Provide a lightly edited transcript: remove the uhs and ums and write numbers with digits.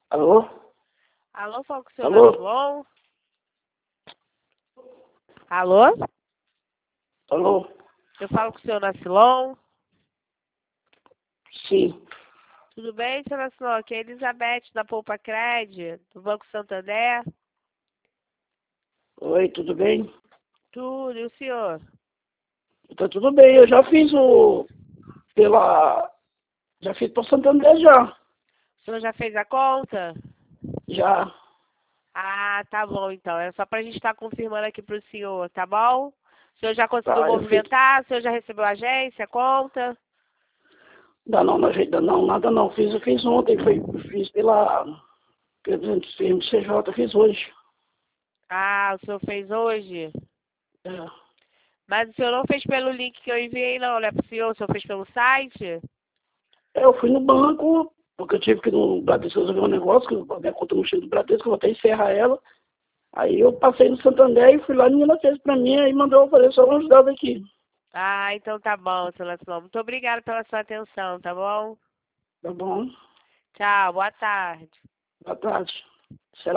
Alô? Alô, fala com o senhor Alô? Nascilon? Alô? Alô? Eu falo com o senhor Nascilon? Sim. Tudo bem, senhor Nascilon? Aqui é a Elizabeth, da Poupa Cred, do Banco Santander. Oi, tudo bem? Tudo, e o senhor? Tá tudo bem, eu já fiz Já fiz por Santander já. O senhor já fez a conta? Já. Ah, tá bom então. É só pra gente estar confirmando aqui pro senhor, tá bom? O senhor já conseguiu Tá, eu fiz. movimentar? O senhor já recebeu a agência, a conta? Dá não, não, nada não. Eu fiz ontem, fiz pelo MCJ, fiz hoje. Ah, o senhor fez hoje? É. Mas o senhor não fez pelo link que eu enviei, não, né, pro senhor? O senhor fez pelo site? Eu fui no banco, porque eu tive que ir no Bradesco resolver um negócio, que a minha conta não chega do Bradesco, eu vou até encerrar ela. Aí eu passei no Santander e fui lá, a menina fez pra mim, aí mandou eu fazer só uma ajudada aqui. Ah, então tá bom, senhor Nascilon. Muito obrigada pela sua atenção, tá bom? Tá bom? Tchau, boa tarde. Boa tarde.